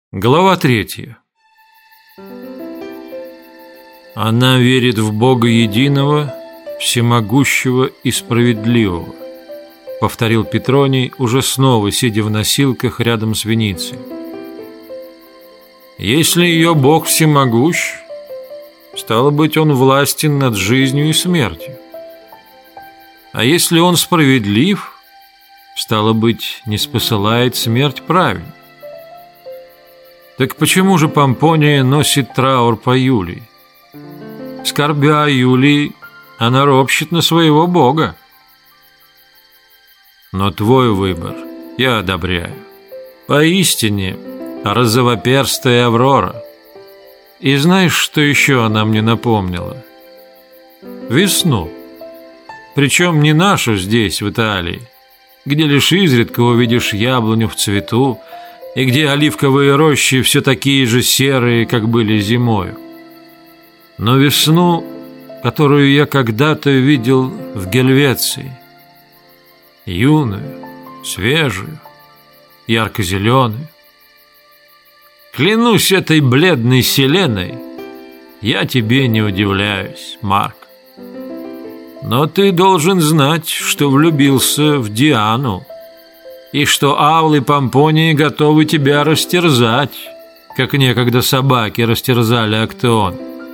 Глава 3. Она верит в Бога единого, всемогущего и справедливого, повторил Петроний, уже снова сидя в носилках рядом с Веницей. Если ее Бог всемогущ, стало быть, он властен над жизнью и смертью. А если он справедлив, стало быть, не спосылает смерть правильно. Так почему же Помпония носит траур по Юлии? Скорбя о Юлии, она ропщет на своего бога. Но твой выбор я одобряю. Поистине, розовоперстая Аврора. И знаешь, что еще она мне напомнила? Весну. Причем не нашу здесь, в Италии, где лишь изредка увидишь яблоню в цвету, и где оливковые рощи все такие же серые, как были зимою. Но весну, которую я когда-то видел в Гельвеции, юную, свежую, ярко-зеленую. Клянусь этой бледной селеной, я тебе не удивляюсь, Марк. Но ты должен знать, что влюбился в Диану, и что Авл и Помпония готовы тебя растерзать, как некогда собаки растерзали Актеон.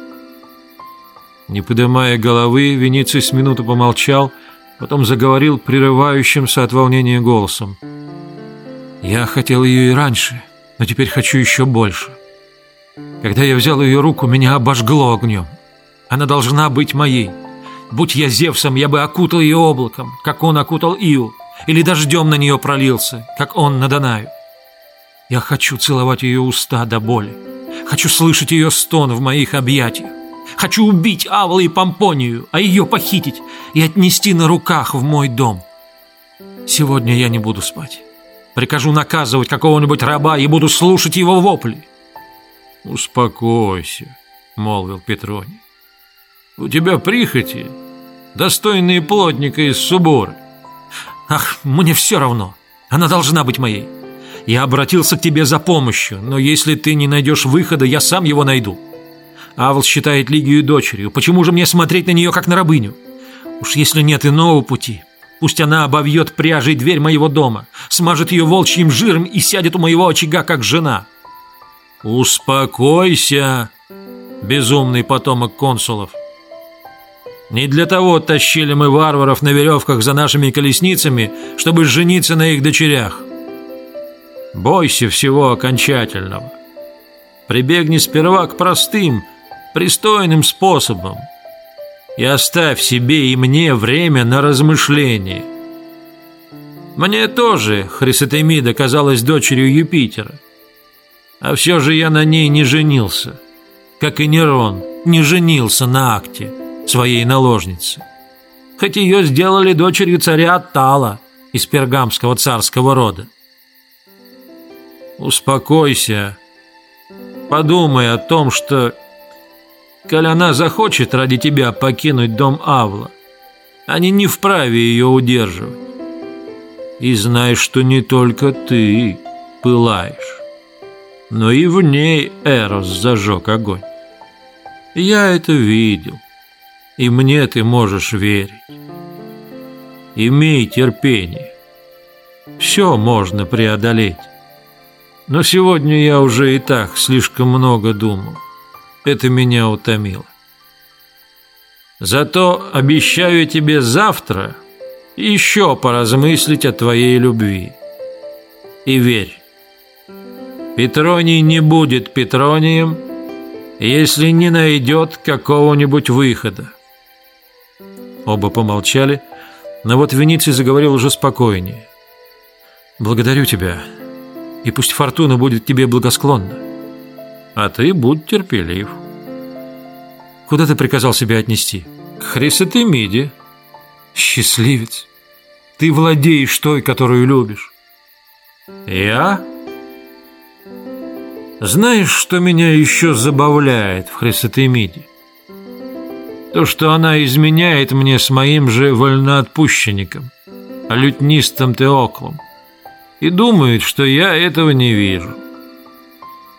Не поднимая головы, Вениций с минуту помолчал, потом заговорил прерывающимся от волнения голосом. «Я хотел ее и раньше, но теперь хочу еще больше. Когда я взял ее руку, меня обожгло огнем. Она должна быть моей. Будь я Зевсом, я бы окутал ее облаком, как он окутал Ию, или дождем на нее пролился, как он на Данаю. Я хочу целовать ее уста до боли. Хочу слышать ее стон в моих объятиях. Хочу убить Авла и Помпонию, а ее похитить и отнести на руках в мой дом. Сегодня я не буду спать. Прикажу наказывать какого-нибудь раба и буду слушать его вопли». «Успокойся», — молвил Петроний. «У тебя прихоти, достойные плотника из Суборы». «Ах, мне все равно. Она должна быть моей. Я обратился к тебе за помощью, но если ты не найдешь выхода, я сам его найду. Авл считает Лигию дочерью. Почему же мне смотреть на нее, как на рабыню? Уж если нет иного пути, пусть она обовьет пряжей дверь моего дома, смажет ее волчьим жиром и сядет у моего очага, как жена». «Успокойся, безумный потомок консулов. Не для того тащили мы варваров на веревках за нашими колесницами, чтобы жениться на их дочерях. Бойся всего окончательного. Прибегни сперва к простым, пристойным способам и оставь себе и мне время на размышление. Мне тоже Хрисотемида казалась дочерью Юпитера, а все же я на ней не женился, как и Нерон не женился на Акте, своей наложницы, хоть ее сделали дочерью царя Аттала из пергамского царского рода. Успокойся, подумай о том, что, коль она захочет ради тебя покинуть дом Авла, они не вправе ее удерживать. И знай, что не только ты пылаешь, но и в ней Эрос зажег огонь. Я это видел. И мне ты можешь верить. Имей терпение. Все можно преодолеть. Но сегодня я уже и так слишком много думал. Это меня утомило. Зато обещаю тебе завтра еще поразмыслить о твоей любви. И верь, Петроний не будет Петронием, если не найдет какого-нибудь выхода. Оба помолчали, но вот Вениций заговорил уже спокойнее. «Благодарю тебя, и пусть фортуна будет тебе благосклонна. А ты будь терпелив». «Куда ты приказал себя отнести?» «К Хрисотемиде». «Счастливец! Ты владеешь той, которую любишь». «Я? Знаешь, что меня еще забавляет в Хрисотемиде? То, что она изменяет мне с моим же вольноотпущенником, лютнистом Теоклом, и думает, что я этого не вижу.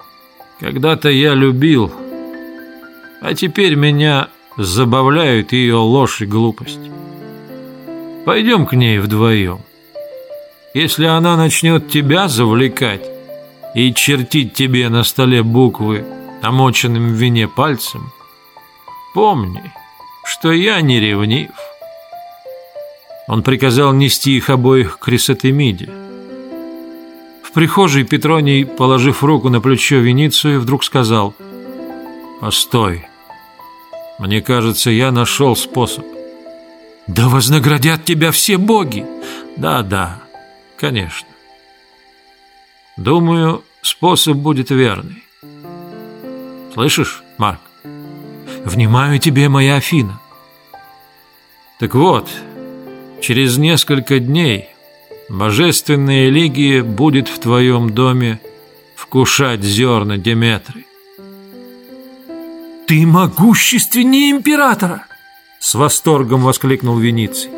Когда-то я любил, а теперь меня забавляют ее ложь и глупость. Пойдем к ней вдвоем. Если она начнет тебя завлекать и чертить тебе на столе буквы намоченным в вине пальцем, помни, что я не ревнив». Он приказал нести их обоих к Хрисотемиде. В прихожей Петроний, положив руку на плечо Веницию, вдруг сказал: «Постой, мне кажется, я нашел способ». «Да вознаградят тебя все боги!» «Да, конечно. Думаю, способ будет верный. Слышишь, Марк?» «Внимаю тебе, моя Афина». «Так вот, через несколько дней божественная Лигия будет в твоем доме вкушать зерна Деметры». «Ты могущественнее императора!» — с восторгом воскликнул Вениций.